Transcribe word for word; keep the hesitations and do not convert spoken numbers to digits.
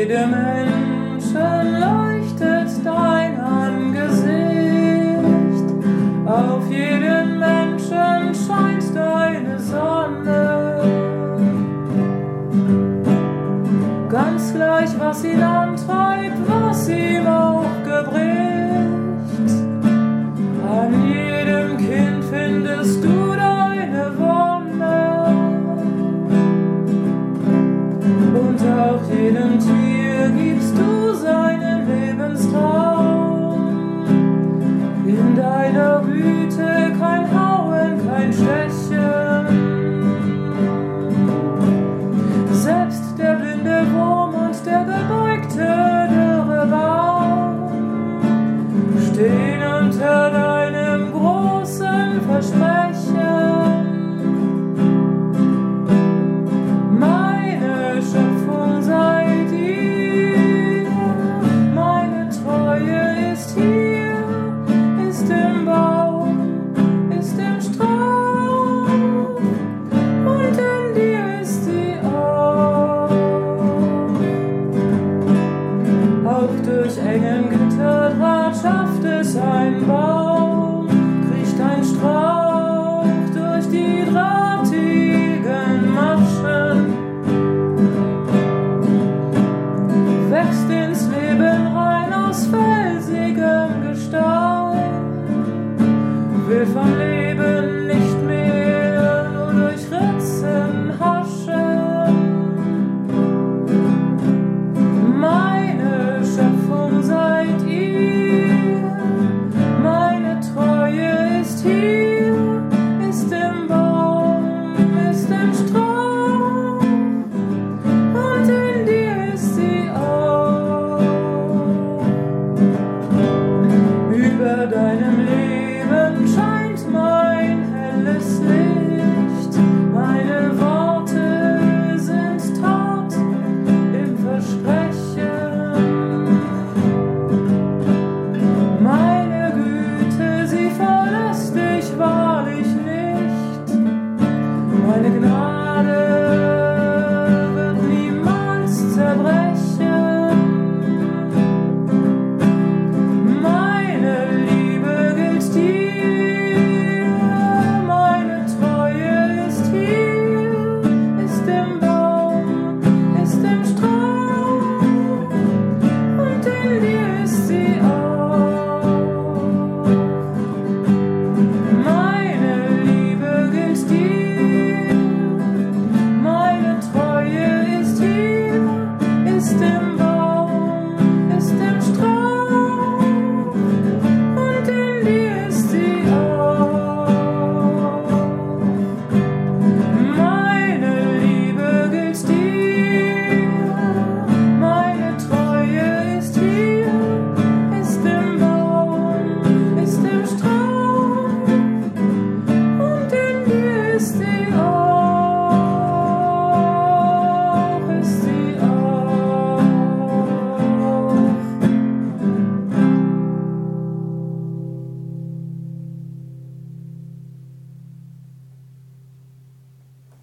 jedem Menschen leuchtet dein Angesicht, auf jeden Menschen scheint deine Sonne. Ganz gleich, was ihn antreibt, was ihm auch gebricht, an jedem Kind findest du deine Wonne. Und auch jedem Tier gibst du seinen Lebenstraum. In deiner Güte kein Hauen, kein Stechen. Selbst der blinde Wurm und der gebeugte dürre Baum stehen unter deinem großen Versprechen. Meine Schöpfung seid ihr, meine Treue ist hier, ist im Baum, ist im Strauch, und in dir ist sie auch. Auch durch engen Gitterdraht schafft es ein Baum, kriecht ein Strauch durch die drahtigen Maschen, wächst ins Leben rein aus felsigem Gestein, will vom Leben nicht mehr nur durch Ritzen haschen. Meine Schöpfung seid ihr, meine Treue ist hier, ist im Baum, ist im Strauch, und in dir ist sie auch. Über deinem Leben scheint mein helles Licht, meine Worte sind Tat im Versprechen. Meine Güte, sie verlässt dich wahrlich nicht, meine Gnade